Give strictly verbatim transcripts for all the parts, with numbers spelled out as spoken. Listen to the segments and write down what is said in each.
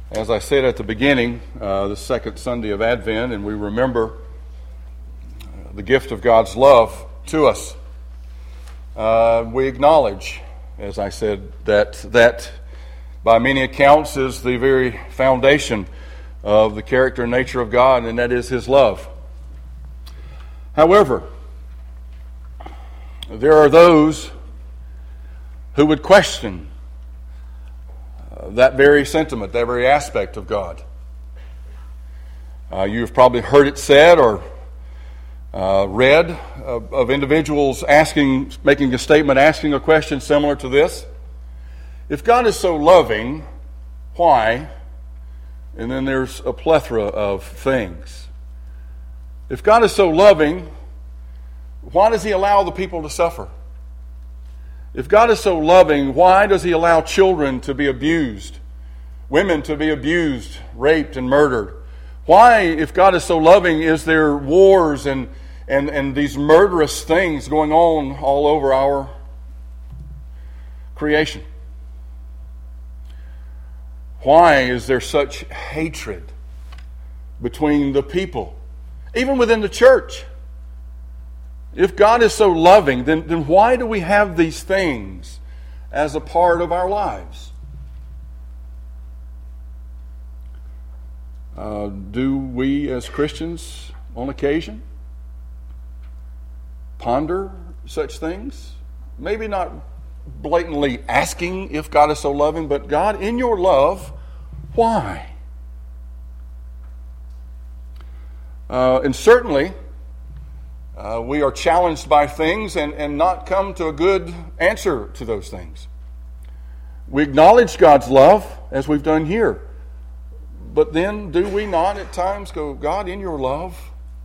As I said at the beginning, uh, the second Sunday of Advent, and we remember the gift of God's love to us. Uh, we acknowledge, as I said, that that by many accounts is the very foundation of the character and nature of God, and that is His love. However, there are those who would question uh, that very sentiment, that very aspect of God. Uh, you've probably heard it said or uh, read of, of individuals asking, making a statement, asking a question similar to this. If God is so loving, why? And then there's a plethora of things. If God is so loving, why does He allow the people to suffer? If God is so loving, why does He allow children to be abused, women to be abused, raped, and murdered? Why, if God is so loving, is there wars and, and, and these murderous things going on all over our creation? Why is there such hatred between the people, even within the church? If God is so loving, then, then why do we have these things as a part of our lives? Uh, do we as Christians, on occasion, ponder such things? Maybe not blatantly asking if God is so loving, but God, in your love, why? Uh, and certainly, uh, we are challenged by things and, and not come to a good answer to those things. We acknowledge God's love, as we've done here. But then, do we not at times go, God, in your love,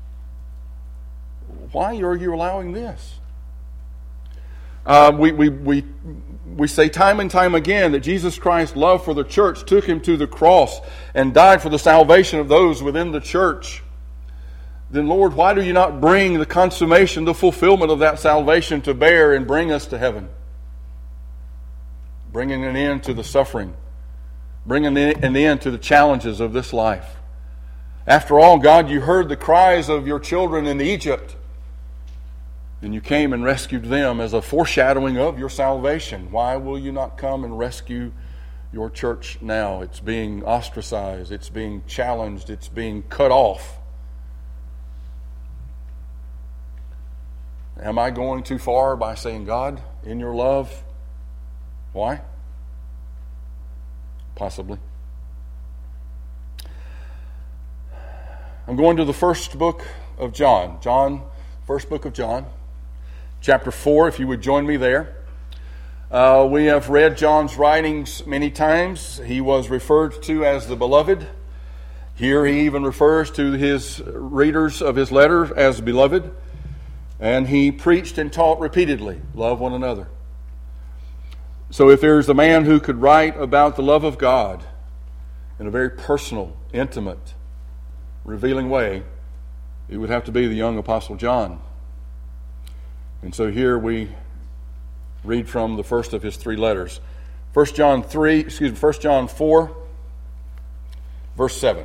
why are you allowing this? Uh, we, we, we, we say time and time again that Jesus Christ's love for the church took Him to the cross and died for the salvation of those within the church. Then, Lord, why do you not bring the consummation, the fulfillment of that salvation to bear and bring us to heaven? Bringing an end to the suffering. Bringing an end to the challenges of this life. After all, God, you heard the cries of your children in Egypt. And you came and rescued them as a foreshadowing of your salvation. Why will you not come and rescue your church now? It's being ostracized. It's being challenged. It's being cut off. Am I going too far by saying, God, in your love, why? Possibly. I'm going to the first book of John. John, first book of John, chapter four, if you would join me there. Uh, we have read John's writings many times. He was referred to as the Beloved. Here he even refers to his readers of his letter as beloved. And he preached and taught repeatedly, love one another. So if there's a man who could write about the love of God in a very personal, intimate, revealing way, it would have to be the young Apostle John. And so here we read from the first of his three letters. First John three, excuse me, First John four, verse seven.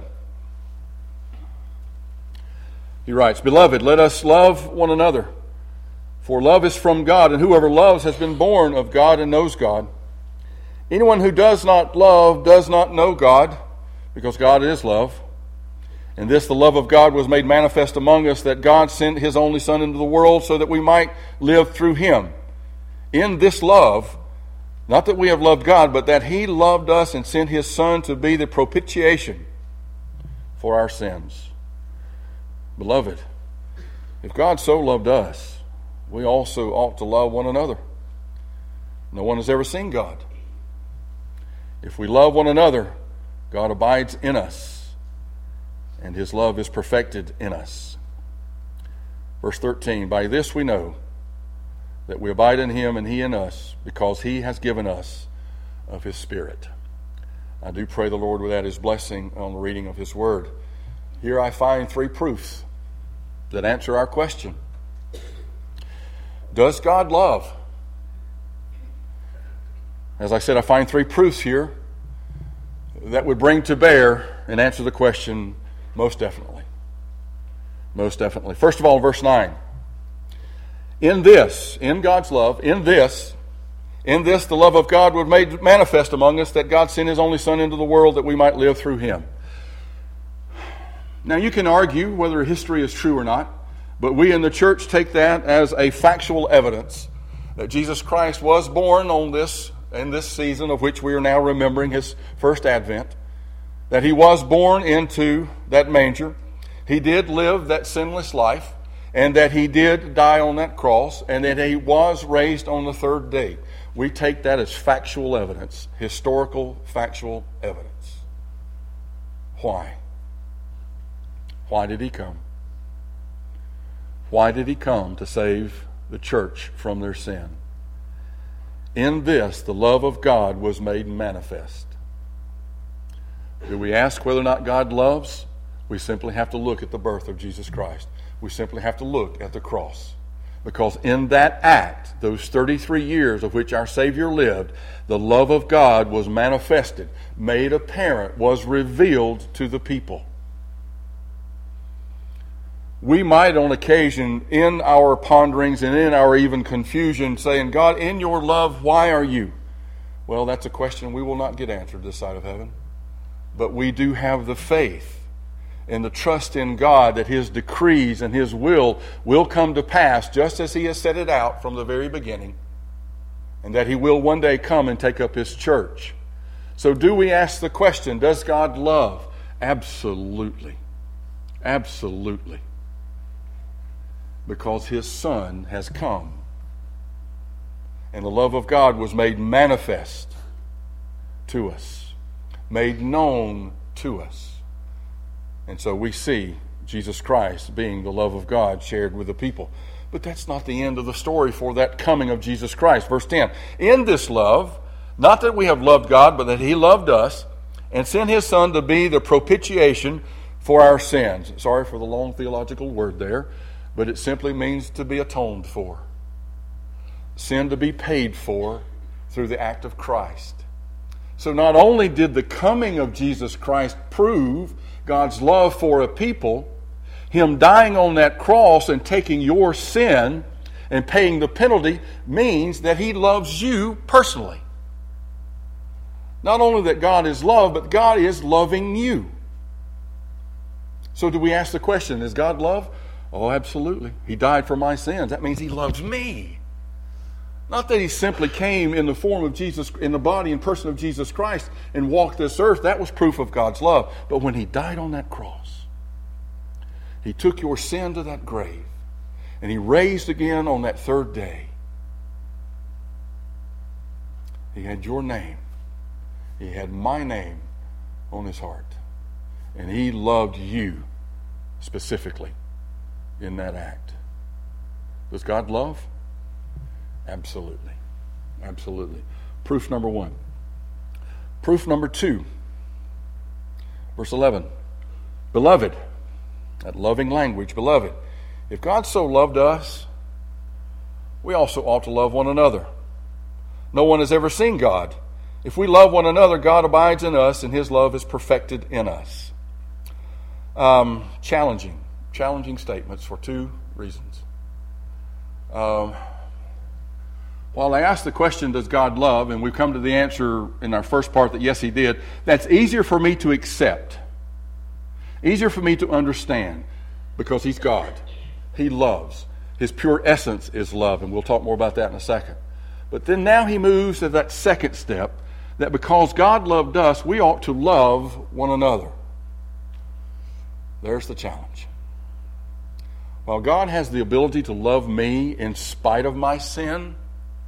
He writes, Beloved, let us love one another, for love is from God, and whoever loves has been born of God and knows God. Anyone who does not love does not know God, because God is love. And this, the love of God, was made manifest among us, that God sent His only Son into the world so that we might live through Him. In this love, not that we have loved God, but that He loved us and sent His Son to be the propitiation for our sins. Beloved, if God so loved us, we also ought to love one another. No one has ever seen God. If we love one another, God abides in us, and His love is perfected in us. Verse thirteen, By this we know that we abide in Him and He in us, because He has given us of His Spirit. I do pray the Lord would add His blessing on the reading of His Word. Here I find three proofs that answer our question. Does God love? As I said, I find three proofs here that would bring to bear and answer the question? Most definitely. Most definitely. First of all, verse nine. In this, in God's love, in this, in this the love of God was made manifest among us, that God sent His only Son into the world that we might live through Him. Now you can argue whether history is true or not, but we in the church take that as a factual evidence that Jesus Christ was born on this, in this season of which we are now remembering His first advent, that He was born into that manger, He did live that sinless life, and that He did die on that cross, and that He was raised on the third day. We take that as factual evidence, historical factual evidence. Why? Why did He come? Why did He come to save the church from their sin? In this, the love of God was made manifest. Do we ask whether or not God loves? We simply have to look at the birth of Jesus Christ. We simply have to look at the cross. Because in that act, those thirty-three years of which our Savior lived, the love of God was manifested, made apparent, was revealed to the people. We might on occasion, in our ponderings and in our even confusion, saying, God, in your love, why are you? Well, that's a question we will not get answered this side of heaven. But we do have the faith and the trust in God that His decrees and His will will come to pass just as He has set it out from the very beginning, and that He will one day come and take up His church. So do we ask the question, does God love? Absolutely. Absolutely. Because His Son has come, and the love of God was made manifest to us, made known to us. And so we see Jesus Christ being the love of God shared with the people. But that's not the end of the story for that coming of Jesus Christ. Verse ten, in this love, not that we have loved God, but that He loved us and sent His Son to be the propitiation for our sins. Sorry for the long theological word there, but it simply means to be atoned for. Sin to be paid for through the act of Christ. So not only did the coming of Jesus Christ prove God's love for a people, Him dying on that cross and taking your sin and paying the penalty means that He loves you personally. Not only that God is love, but God is loving you. So do we ask the question, is God love? Oh, absolutely. He died for my sins. That means He loves me. Not that He simply came in the form of Jesus, in the body and person of Jesus Christ and walked this earth. That was proof of God's love. But when He died on that cross, He took your sin to that grave and He raised again on that third day. He had your name. He had my name on His heart. And He loved you specifically in that act. Does God love? Absolutely. Absolutely. Proof number one. Proof number two. Verse eleven. Beloved. That loving language. Beloved. If God so loved us, we also ought to love one another. No one has ever seen God. If we love one another, God abides in us, and His love is perfected in us. Um, challenging. Challenging statements for two reasons. Um... While I asked the question, does God love, and we've come to the answer in our first part that yes, He did, that's easier for me to accept. Easier for me to understand because He's God. He loves. His pure essence is love, and we'll talk more about that in a second. But then now He moves to that second step, that because God loved us, we ought to love one another. There's the challenge. While God has the ability to love me in spite of my sin,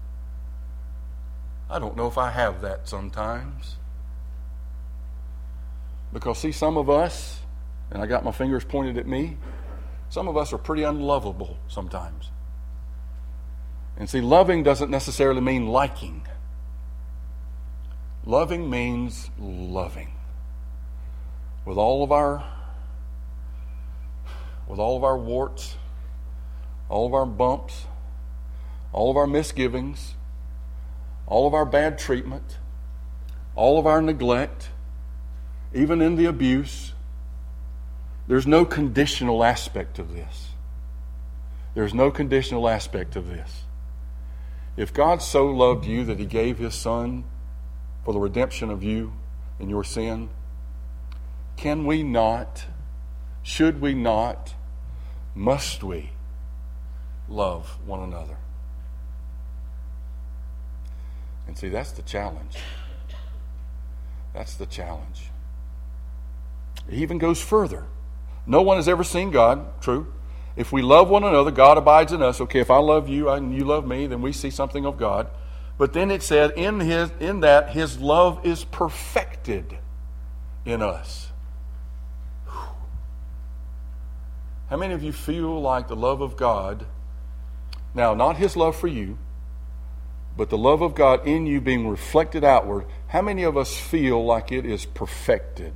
I don't know if I have that sometimes. Because see, some of us, and I got my fingers pointed at me, some of us are pretty unlovable sometimes. And see, loving doesn't necessarily mean liking. Loving means loving. With all of our with all of our warts, all of our bumps, all of our misgivings, all of our bad treatment, all of our neglect, even in the abuse. There's no conditional aspect of this. There's no conditional aspect of this. If God so loved you that He gave His Son for the redemption of you and your sin, can we not, should we not, must we love one another? And see, that's the challenge. That's the challenge. He even goes further. No one has ever seen God, true. If we love one another, God abides in us. Okay, if I love you and you love me, then we see something of God. But then it said, in his, in that His love is perfected in us. Whew. How many of you feel like the love of God, now not His love for you, but the love of God in you being reflected outward, how many of us feel like it is perfected?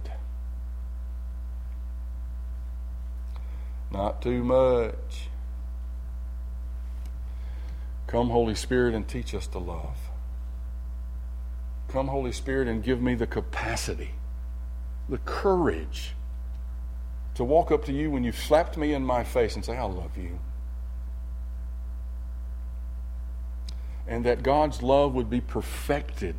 Not too much. Come, Holy Spirit, and teach us to love. Come, Holy Spirit, and give me the capacity, the courage to walk up to you when you've slapped me in my face and say, I love you. And that God's love would be perfected.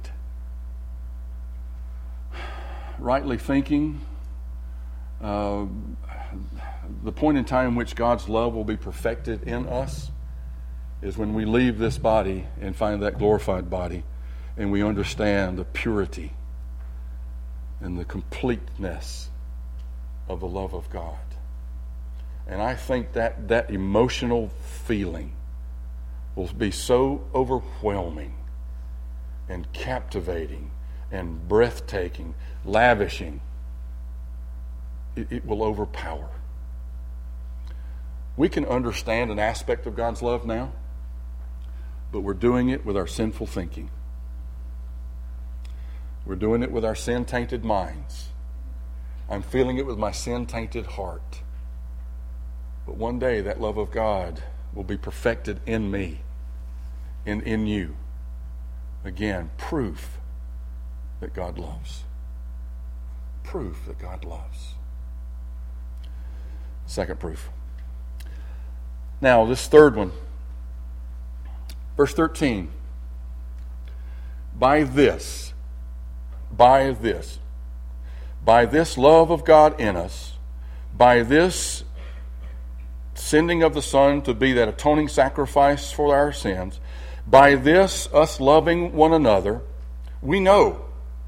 Rightly thinking, uh, the point in time in which God's love will be perfected in us is when we leave this body and find that glorified body and we understand the purity and the completeness of the love of God. And I think that that emotional feeling will be so overwhelming and captivating and breathtaking, lavishing, it, it will overpower. We can understand an aspect of God's love now, but we're doing it with our sinful thinking. We're doing it with our sin-tainted minds. I'm feeling it with my sin-tainted heart. But one day that love of God will be perfected in me, in, in you. Again, proof that God loves. Proof that God loves. Second proof. Now, this third one, verse thirteen. By this, by this, by this love of God in us, by this sending of the Son to be that atoning sacrifice for our sins, by this, us loving one another, we know.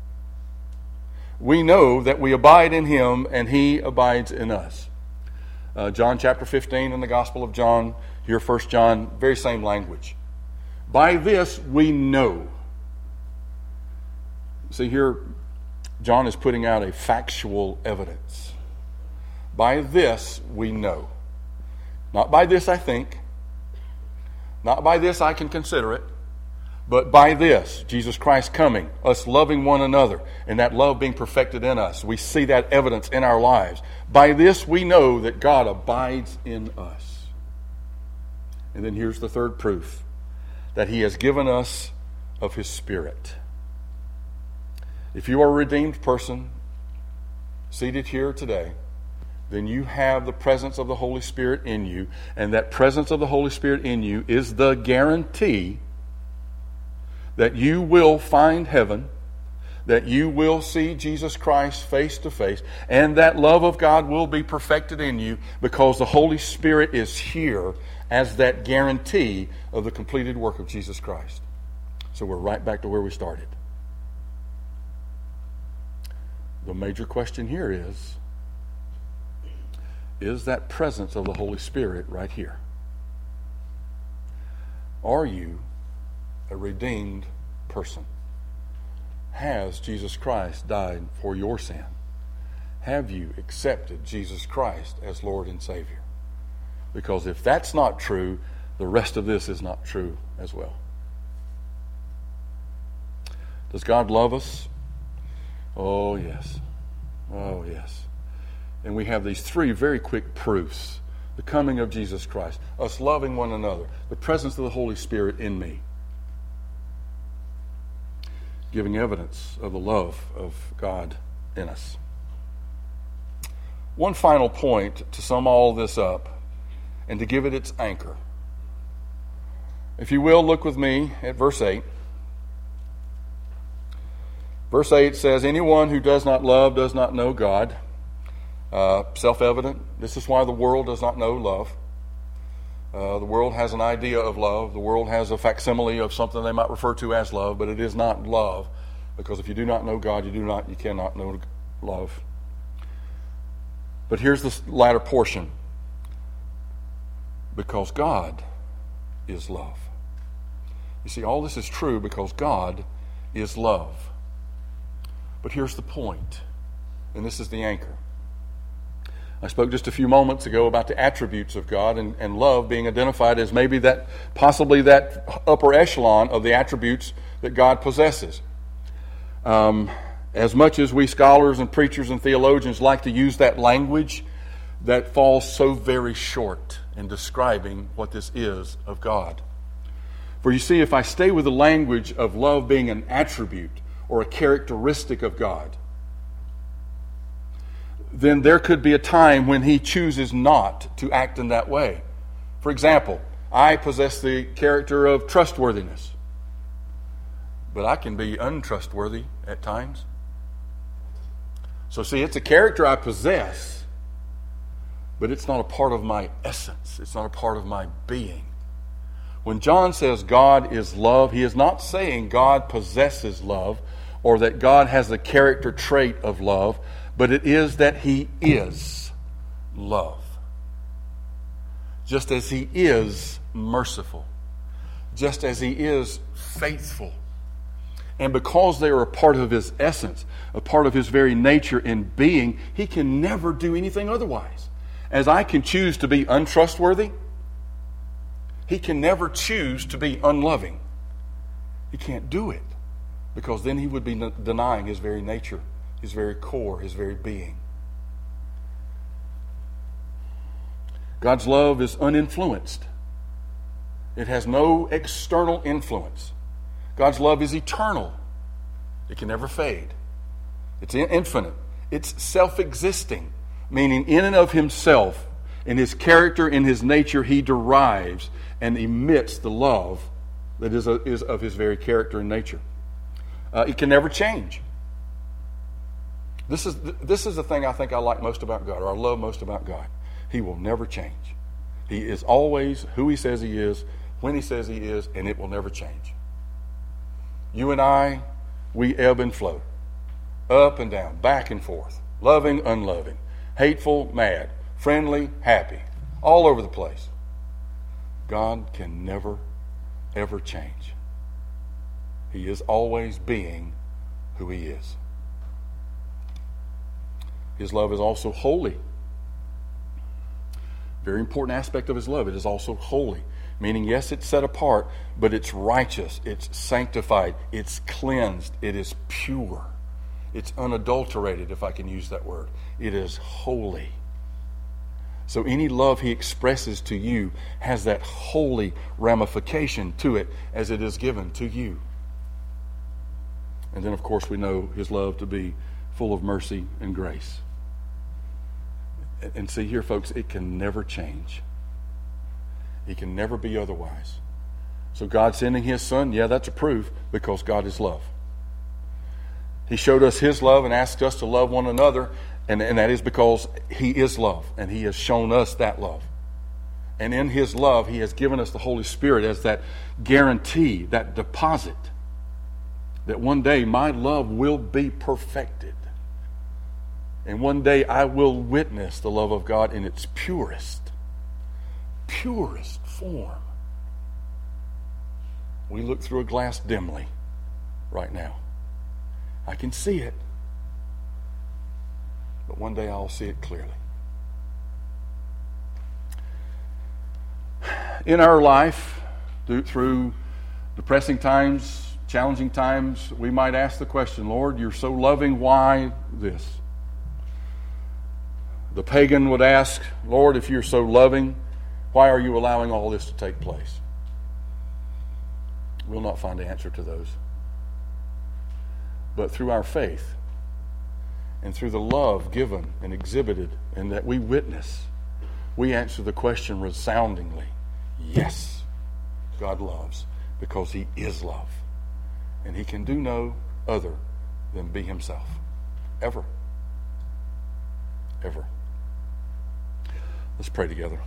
We know that we abide in Him and He abides in us. Uh, John chapter fifteen in the Gospel of John, here First John, very same language. By this we know. See here, John is putting out a factual evidence. By this we know. Not by this I think. Not by this I can consider it. But by this, Jesus Christ coming, us loving one another, and that love being perfected in us. We see that evidence in our lives. By this we know that God abides in us. And then here's the third proof, that He has given us of His Spirit. If you are a redeemed person seated here today, then you have the presence of the Holy Spirit in you, and that presence of the Holy Spirit in you is the guarantee that you will find heaven, that you will see Jesus Christ face to face, and that love of God will be perfected in you because the Holy Spirit is here as that guarantee of the completed work of Jesus Christ. So we're right back to where we started. The major question here is, is that presence of the Holy Spirit right here? Are you a redeemed person? Has Jesus Christ died for your sin? Have you accepted Jesus Christ as Lord and Savior? Because if that's not true, the rest of this is not true as well. Does God love us? Oh, yes. Oh, yes. And we have these three very quick proofs. The coming of Jesus Christ, us loving one another, the presence of the Holy Spirit in me, giving evidence of the love of God in us. One final point to sum all this up and to give it its anchor. If you will, look with me at verse eight. Verse eight says, anyone who does not love does not know God. Uh, self-evident. This is why the world does not know love. Uh, the world has an idea of love. The world has a facsimile of something they might refer to as love, but it is not love. Because if you do not know God, you do not, you cannot know love. But here's the latter portion. Because God is love. You see, all this is true because God is love. But here's the point, and this is the anchor. I spoke just a few moments ago about the attributes of God and, and love being identified as maybe that, possibly that upper echelon of the attributes that God possesses. Um, as much as we scholars and preachers and theologians like to use that language, that falls so very short in describing what this is of God. For you see, if I stay with the language of love being an attribute or a characteristic of God, then there could be a time when He chooses not to act in that way. For example, I possess the character of trustworthiness, but I can be untrustworthy at times. So see, it's a character I possess, but it's not a part of my essence. It's not a part of my being. When John says God is love, he is not saying God possesses love or that God has the character trait of love, but it is that He is love. Just as He is merciful. Just as He is faithful. And because they are a part of His essence, a part of His very nature and being, He can never do anything otherwise. As I can choose to be untrustworthy, He can never choose to be unloving. He can't do it, because then He would be denying His very nature, His very core, His very being. God's love is uninfluenced. It has no external influence. God's love is eternal. It can never fade. It's infinite. It's self-existing, meaning in and of Himself, in His character, in His nature, He derives and emits the love that is, a, is of His very character and nature. Uh, it can never change. This is, this is the thing I think I like most about God, or I love most about God. He will never change. He is always who He says He is, when He says He is, and it will never change. You and I, we ebb and flow, up and down, back and forth, loving, unloving, hateful, mad, friendly, happy, all over the place. God can never, ever change. He is always being who He is. His love is also holy. Very important aspect of His love. It is also holy. Meaning, yes, it's set apart, but it's righteous, it's sanctified, it's cleansed, it is pure. It's unadulterated, if I can use that word. It is holy. So any love He expresses to you has that holy ramification to it as it is given to you. And then, of course, we know His love to be full of mercy and grace. And see here, folks, it can never change. It can never be otherwise. So God sending His Son, yeah, that's a proof, because God is love. He showed us His love and asked us to love one another, and, and that is because He is love, and He has shown us that love. And in His love, He has given us the Holy Spirit as that guarantee, that deposit, that one day my love will be perfected. And one day I will witness the love of God in its purest, purest form. We look through a glass dimly right now. I can see it. But one day I'll see it clearly. In our life, through depressing times, challenging times, we might ask the question, Lord, You're so loving, why this? The pagan would ask, Lord, if You're so loving, why are You allowing all this to take place? We'll not find the answer to those. But through our faith and through the love given and exhibited and that we witness, we answer the question resoundingly, yes, God loves, because he is love. And he can do no other than be himself. Ever. Ever. Let's pray together.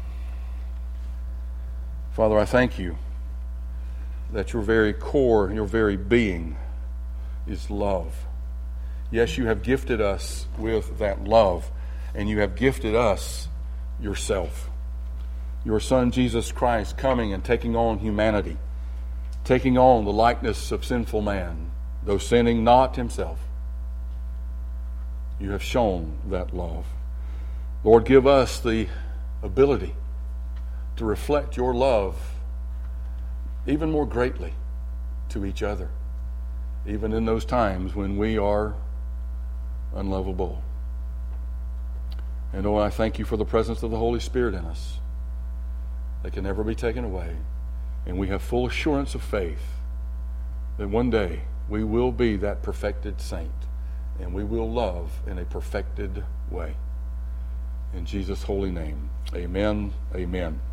Father, I thank you that your very core, your very being is love. Yes, you have gifted us with that love, and you have gifted us yourself. Your Son, Jesus Christ, coming and taking on humanity, taking on the likeness of sinful man, though sinning not himself. You have shown that love. Lord, give us the ability to reflect your love even more greatly to each other, even in those times when we are unlovable. And Lord, I thank you for the presence of the Holy Spirit in us that can never be taken away. And we have full assurance of faith that one day we will be that perfected saint, and we will love in a perfected way. In Jesus' holy name, amen, amen.